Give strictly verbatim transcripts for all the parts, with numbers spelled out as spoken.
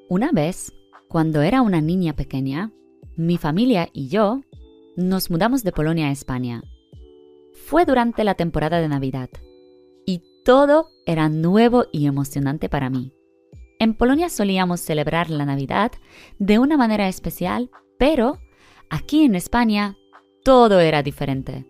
Una vez, cuando era una niña pequeña, mi familia y yo nos mudamos de Polonia a España. Fue durante la temporada de Navidad y todo era nuevo y emocionante para mí. En Polonia solíamos celebrar la Navidad de una manera especial, pero aquí en España todo era diferente.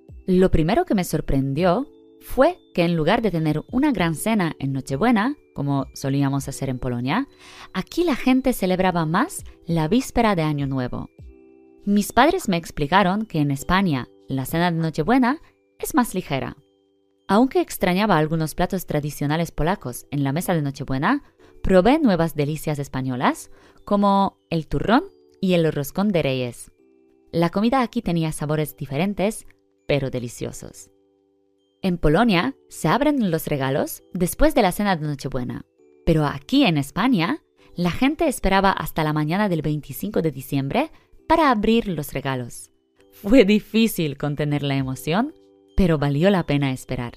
Lo primero que me sorprendió fue que en lugar de tener una gran cena en Nochebuena, como solíamos hacer en Polonia, aquí la gente celebraba más la víspera de Año Nuevo. Mis padres me explicaron que en España la cena de Nochebuena es más ligera. Aunque extrañaba algunos platos tradicionales polacos en la mesa de Nochebuena, probé nuevas delicias españolas como el turrón y el roscón de Reyes. La comida aquí tenía sabores diferentes, pero deliciosos. En Polonia se abren los regalos después de la cena de Nochebuena, pero aquí en España la gente esperaba hasta la mañana del veinticinco de diciembre para abrir los regalos. Fue difícil contener la emoción, pero valió la pena esperar.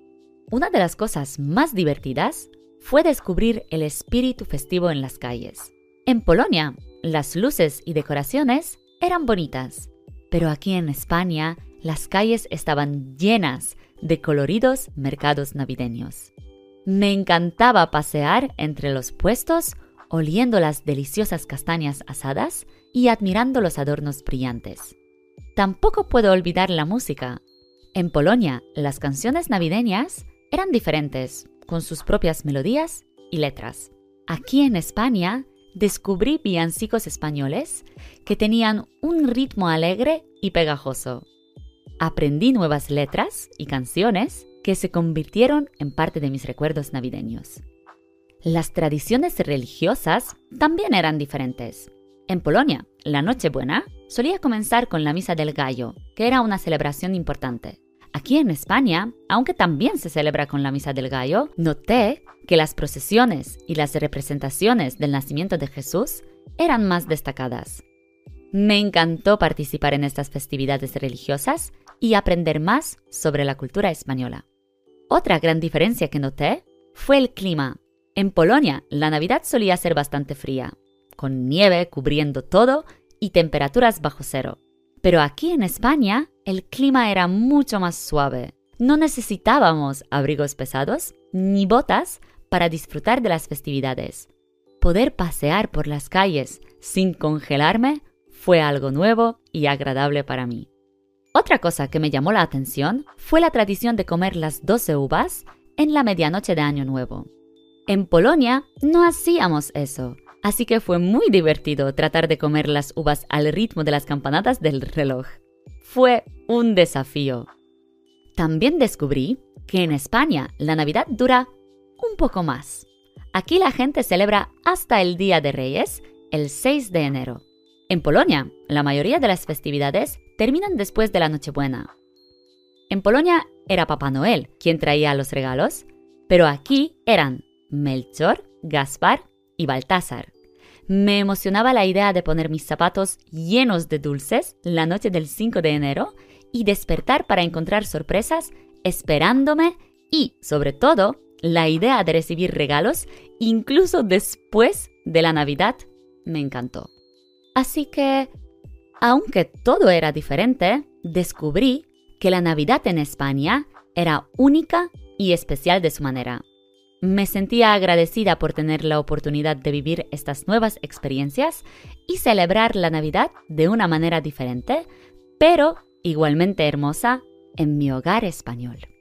Una de las cosas más divertidas fue descubrir el espíritu festivo en las calles. En Polonia, las luces y decoraciones eran bonitas, pero aquí en España las calles estaban llenas de coloridos mercados navideños. Me encantaba pasear entre los puestos, oliendo las deliciosas castañas asadas y admirando los adornos brillantes. Tampoco puedo olvidar la música. En Polonia, las canciones navideñas eran diferentes, con sus propias melodías y letras. Aquí en España, descubrí villancicos españoles que tenían un ritmo alegre y pegajoso. Aprendí nuevas letras y canciones que se convirtieron en parte de mis recuerdos navideños. Las tradiciones religiosas también eran diferentes. En Polonia, la Nochebuena solía comenzar con la Misa del Gallo, que era una celebración importante. Aquí en España, aunque también se celebra con la Misa del Gallo, noté que las procesiones y las representaciones del nacimiento de Jesús eran más destacadas. Me encantó participar en estas festividades religiosas y aprender más sobre la cultura española. Otra gran diferencia que noté fue el clima. En Polonia, la Navidad solía ser bastante fría, con nieve cubriendo todo y temperaturas bajo cero. Pero aquí en España, el clima era mucho más suave. No necesitábamos abrigos pesados ni botas para disfrutar de las festividades. Poder pasear por las calles sin congelarme fue algo nuevo y agradable para mí. Otra cosa que me llamó la atención fue la tradición de comer las doce uvas en la medianoche de Año Nuevo. En Polonia no hacíamos eso, así que fue muy divertido tratar de comer las uvas al ritmo de las campanadas del reloj. Fue un desafío. También descubrí que en España la Navidad dura un poco más. Aquí la gente celebra hasta el Día de Reyes, el seis de enero. En Polonia, la mayoría de las festividades terminan después de la Nochebuena. En Polonia era Papá Noel quien traía los regalos, pero aquí eran Melchor, Gaspar y Baltasar. Me emocionaba la idea de poner mis zapatos llenos de dulces la noche del cinco de enero y despertar para encontrar sorpresas esperándome y, sobre todo, la idea de recibir regalos incluso después de la Navidad me encantó. Así que, aunque todo era diferente, descubrí que la Navidad en España era única y especial de su manera. Me sentía agradecida por tener la oportunidad de vivir estas nuevas experiencias y celebrar la Navidad de una manera diferente, pero igualmente hermosa en mi hogar español.